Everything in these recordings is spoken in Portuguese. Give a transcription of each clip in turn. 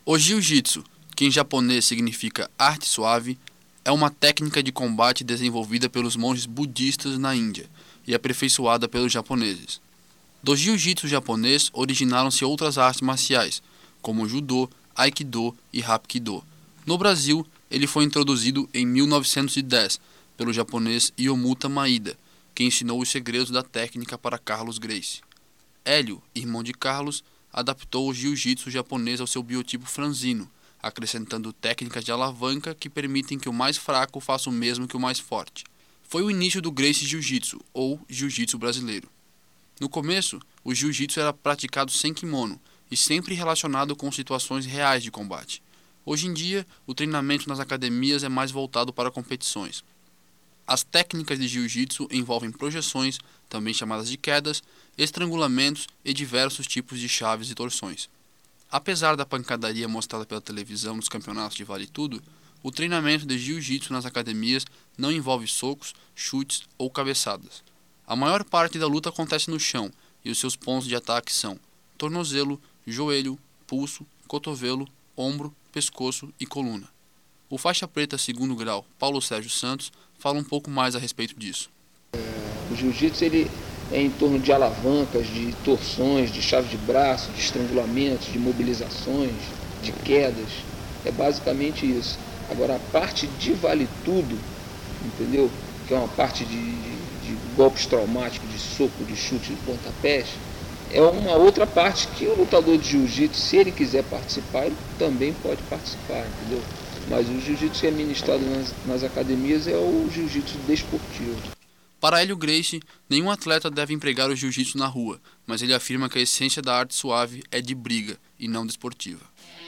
O jiu-jitsu, que em japonês significa arte suave, é uma técnica de combate desenvolvida pelos monges budistas na Índia e aperfeiçoada pelos japoneses. Do jiu-jitsu japonês originaram-se outras artes marciais, como o judô, aikido e hapkido. No Brasil, ele foi introduzido em 1910 pelo japonês Yomuta Maeda, que ensinou os segredos da técnica para Carlos Gracie. Hélio, irmão de Carlos, adaptou o jiu-jitsu japonês ao seu biotipo franzino, acrescentando técnicas de alavanca que permitem que o mais fraco faça o mesmo que o mais forte. Foi o início do Gracie Jiu-Jitsu, ou jiu-jitsu brasileiro. No começo, o jiu-jitsu era praticado sem kimono e sempre relacionado com situações reais de combate. Hoje em dia, o treinamento nas academias é mais voltado para competições. As técnicas de jiu-jitsu envolvem projeções, também chamadas de quedas, estrangulamentos e diversos tipos de chaves e torções. Apesar da pancadaria mostrada pela televisão nos campeonatos de vale tudo, o treinamento de jiu-jitsu nas academias não envolve socos, chutes ou cabeçadas. A maior parte da luta acontece no chão e os seus pontos de ataque são tornozelo, joelho, pulso, cotovelo, ombro, pescoço e coluna. O faixa preta 2º grau, Paulo Sérgio Santos, fala um pouco mais a respeito disso. O jiu-jitsu ele é em torno de alavancas, de torções, de chave de braço, de estrangulamentos, de mobilizações, de quedas. É basicamente isso. Agora a parte de vale tudo, entendeu? Que é uma parte de golpes traumáticos, de soco, de chute, de pontapés, é uma outra parte que o lutador de jiu-jitsu, se ele quiser participar, ele também pode participar, entendeu? Mas o jiu-jitsu que é ministrado nas academias é o jiu-jitsu desportivo. Para Hélio Gracie, nenhum atleta deve empregar o jiu-jitsu na rua, mas ele afirma que a essência da arte suave é de briga e não desportiva.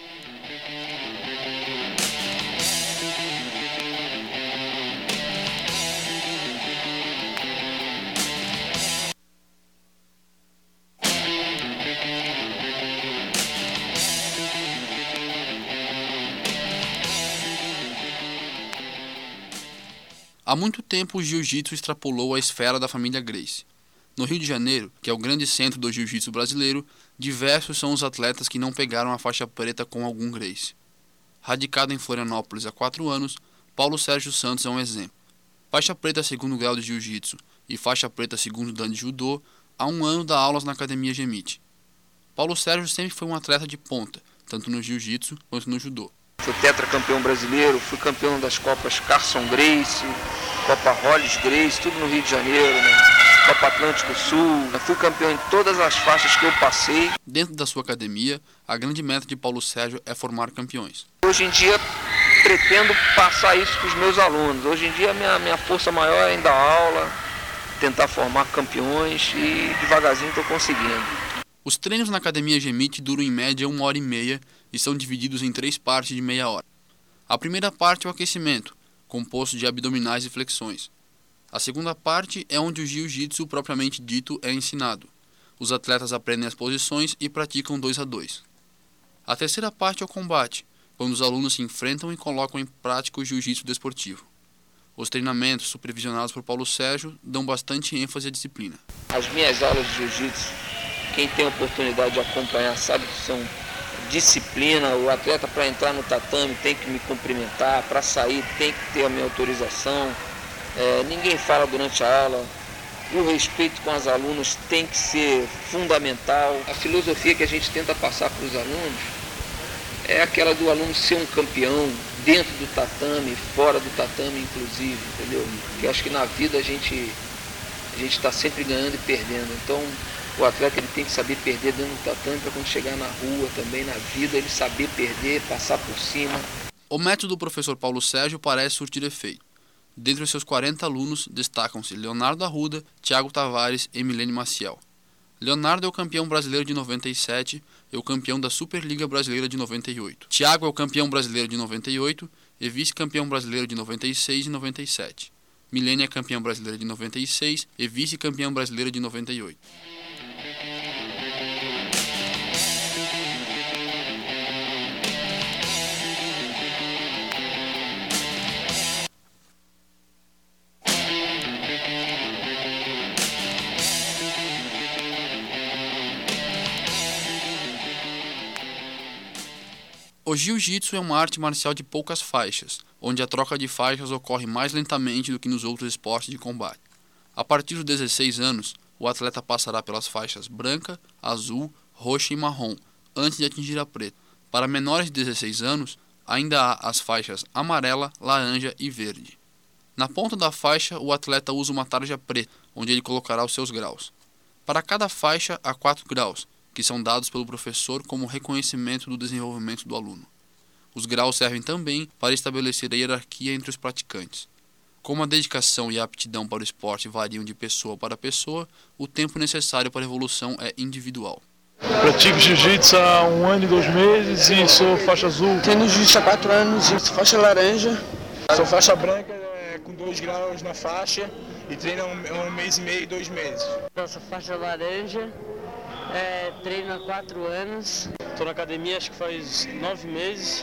Há muito tempo o jiu-jitsu extrapolou a esfera da família Gracie. No Rio de Janeiro, que é o grande centro do jiu-jitsu brasileiro, diversos são os atletas que não pegaram a faixa preta com algum Gracie. Radicado em Florianópolis há 4 anos, Paulo Sérgio Santos é um exemplo. Faixa preta 2º grau de jiu-jitsu e faixa preta 2º dan de judô, há 1 ano dá aulas na Academia Gemite. Paulo Sérgio sempre foi um atleta de ponta, tanto no jiu-jitsu quanto no judô. Fui tetracampeão brasileiro, fui campeão das Copas Carson Gracie, Copa Hollis Gracie, tudo no Rio de Janeiro, né? Copa Atlântico Sul. Eu fui campeão em todas as faixas que eu passei. Dentro da sua academia, a grande meta de Paulo Sérgio é formar campeões. Hoje em dia, pretendo passar isso para os meus alunos. Hoje em dia, minha força maior é ainda dar aula, tentar formar campeões e devagarzinho estou conseguindo. Os treinos na Academia Gemite duram em média 1h30 e são divididos em 3 partes de meia hora. A primeira parte é o aquecimento, composto de abdominais e flexões. A segunda parte é onde o jiu-jitsu propriamente dito é ensinado. Os atletas aprendem as posições e praticam 2 a 2. A terceira parte é o combate, quando os alunos se enfrentam e colocam em prática o jiu-jitsu desportivo. Os treinamentos supervisionados por Paulo Sérgio dão bastante ênfase à disciplina. As minhas aulas de jiu-jitsu, quem tem a oportunidade de acompanhar sabe que são disciplina. O atleta, para entrar no tatame, tem que me cumprimentar, para sair tem que ter a minha autorização. Ninguém fala durante a aula. O respeito com os alunos tem que ser fundamental. A filosofia que a gente tenta passar para os alunos é aquela do aluno ser um campeão dentro do tatame, fora do tatame inclusive, entendeu? Porque eu acho que na vida a gente está sempre ganhando e perdendo. Então o atleta ele tem que saber perder dentro do tatame para quando chegar na rua também, na vida, ele saber perder, passar por cima. O método do professor Paulo Sérgio parece surtir efeito. Dentre os seus 40 alunos, destacam-se Leonardo Arruda, Thiago Tavares e Milene Maciel. Leonardo é o campeão brasileiro de 97 e o campeão da Superliga Brasileira de 98. Thiago é o campeão brasileiro de 98 e vice-campeão brasileiro de 96 e 97. Milene é campeã brasileira de 96 e vice-campeã brasileira de 98. O jiu-jitsu é uma arte marcial de poucas faixas, onde a troca de faixas ocorre mais lentamente do que nos outros esportes de combate. A partir dos 16 anos, o atleta passará pelas faixas branca, azul, roxa e marrom, antes de atingir a preta. Para menores de 16 anos, ainda há as faixas amarela, laranja e verde. Na ponta da faixa, o atleta usa uma tarja preta, onde ele colocará os seus graus. Para cada faixa, há 4 graus, que são dados pelo professor como reconhecimento do desenvolvimento do aluno. Os graus servem também para estabelecer a hierarquia entre os praticantes. Como a dedicação e a aptidão para o esporte variam de pessoa para pessoa, o tempo necessário para a evolução é individual. Pratico jiu-jitsu há 1 ano e 2 meses e sou faixa azul. Treino jiu-jitsu há 4 anos e sou faixa laranja. Sou faixa branca com 2 graus na faixa e treino há 1 mês e meio, 2 meses. Eu sou faixa laranja, treino há 4 anos. Estou na academia acho que faz 9 meses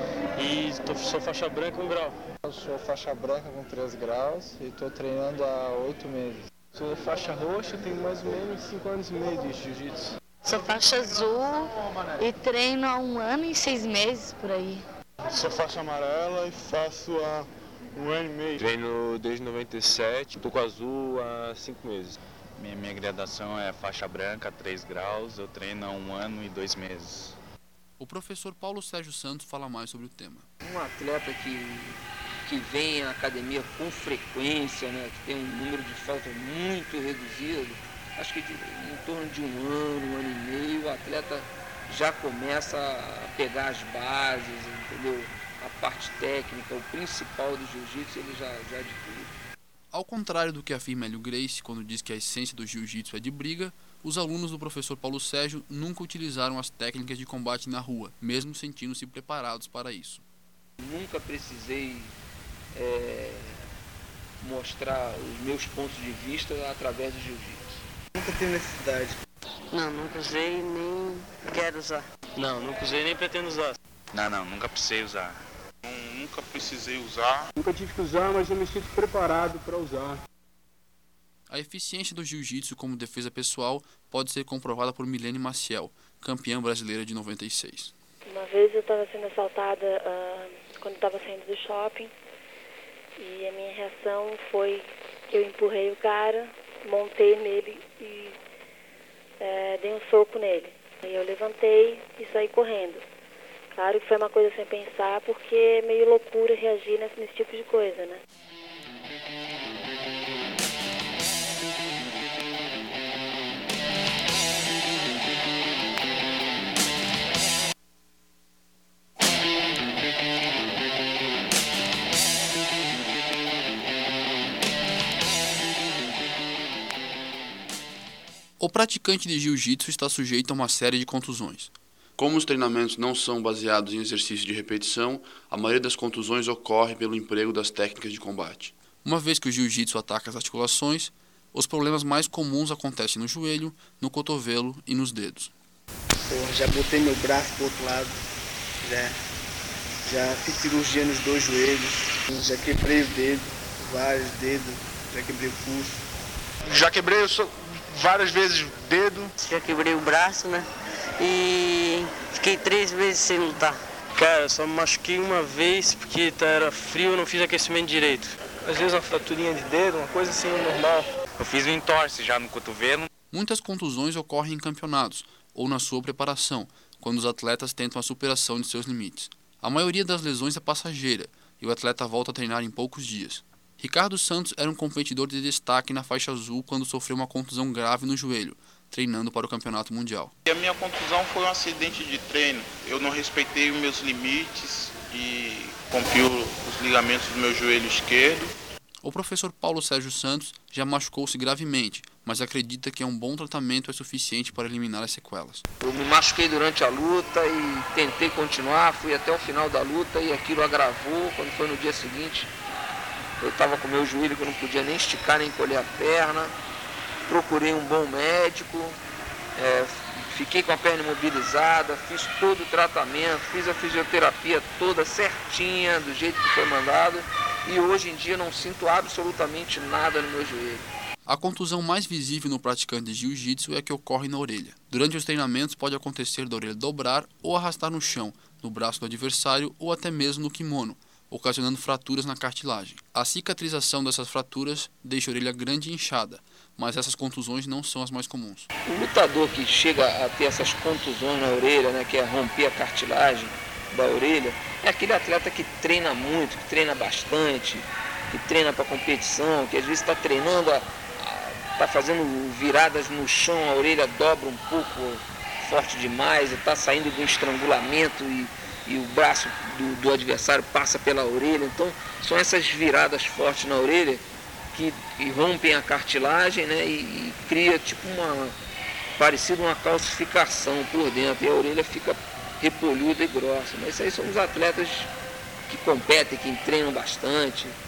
e sou faixa branca 1 grau. Eu sou faixa branca com 3 graus e estou treinando há 8 meses. Sou faixa roxa, tenho mais ou menos 5 anos e meio de jiu-jitsu. Sou faixa azul e treino há 1 ano e 6 meses por aí. Sou faixa amarela e faço há 1 ano e meio. Treino desde 97, estou com azul há 5 meses. Minha graduação é faixa branca, 3 graus, eu treino há 1 ano e 2 meses. O professor Paulo Sérgio Santos fala mais sobre o tema. Um atleta que vem à academia com frequência, né, que tem um número de faltas muito reduzido, acho que em torno de 1 ano, 1 ano e meio, o atleta já começa a pegar as bases, entendeu? A parte técnica, o principal do jiu-jitsu, ele já adquire. Ao contrário do que afirma Hélio Gracie quando diz que a essência do jiu-jitsu é de briga, os alunos do professor Paulo Sérgio nunca utilizaram as técnicas de combate na rua, mesmo sentindo-se preparados para isso. Nunca precisei mostrar os meus pontos de vista através do jiu-jitsu. Nunca tive necessidade. Não, nunca usei nem quero usar. Não, nunca usei nem pretendo usar. Não, nunca precisei usar. Nunca precisei usar. Nunca tive que usar, mas eu me sinto preparado para usar. A eficiência do jiu-jitsu como defesa pessoal pode ser comprovada por Milene Maciel, campeã brasileira de 96. Uma vez eu estava sendo assaltada quando estava saindo do shopping e a minha reação foi que eu empurrei o cara, montei nele e dei um soco nele. Aí eu levantei e saí correndo. Claro que foi uma coisa sem pensar, porque é meio loucura reagir nesse tipo de coisa, né? O praticante de jiu-jitsu está sujeito a uma série de contusões. Como os treinamentos não são baseados em exercício de repetição, a maioria das contusões ocorre pelo emprego das técnicas de combate. Uma vez que o jiu-jitsu ataca as articulações, os problemas mais comuns acontecem no joelho, no cotovelo e nos dedos. Já botei meu braço pro outro lado, já fiz cirurgia nos 2 joelhos, já quebrei o dedo, vários dedos, já quebrei o pulso. Já quebrei várias vezes o dedo. Já quebrei o braço, né? E fiquei 3 vezes sem lutar. Cara, só me machuquei uma vez porque era frio e não fiz aquecimento direito. Às vezes uma fraturinha de dedo, uma coisa assim normal. Eu fiz um entorse já no cotovelo. Muitas contusões ocorrem em campeonatos ou na sua preparação, quando os atletas tentam a superação de seus limites. A maioria das lesões é passageira e o atleta volta a treinar em poucos dias. Ricardo Santos era um competidor de destaque na faixa azul quando sofreu uma contusão grave no joelho, treinando para o campeonato mundial. A minha contusão foi um acidente de treino. Eu não respeitei os meus limites e rompi os ligamentos do meu joelho esquerdo. O professor Paulo Sérgio Santos já machucou-se gravemente, mas acredita que um bom tratamento é suficiente para eliminar as sequelas. Eu me machuquei durante a luta e tentei continuar, fui até o final da luta e aquilo agravou. Quando foi no dia seguinte, eu estava com o meu joelho que eu não podia nem esticar nem encolher a perna. Procurei um bom médico, fiquei com a perna imobilizada, fiz todo o tratamento, fiz a fisioterapia toda certinha, do jeito que foi mandado, e hoje em dia não sinto absolutamente nada no meu joelho. A contusão mais visível no praticante de jiu-jitsu é a que ocorre na orelha. Durante os treinamentos pode acontecer da orelha dobrar ou arrastar no chão, no braço do adversário ou até mesmo no kimono, ocasionando fraturas na cartilagem. A cicatrização dessas fraturas deixa a orelha grande e inchada, mas essas contusões não são as mais comuns. O lutador que chega a ter essas contusões na orelha, né, que é romper a cartilagem da orelha, é aquele atleta que treina muito, que treina bastante, que treina para competição, que às vezes está treinando, está fazendo viradas no chão, a orelha dobra um pouco forte demais, está saindo de um estrangulamento e o braço do adversário passa pela orelha. Então são essas viradas fortes na orelha que rompem a cartilagem, né, e cria tipo parecido uma calcificação por dentro, e a orelha fica repolhuda e grossa. Mas isso aí são os atletas que competem, que treinam bastante.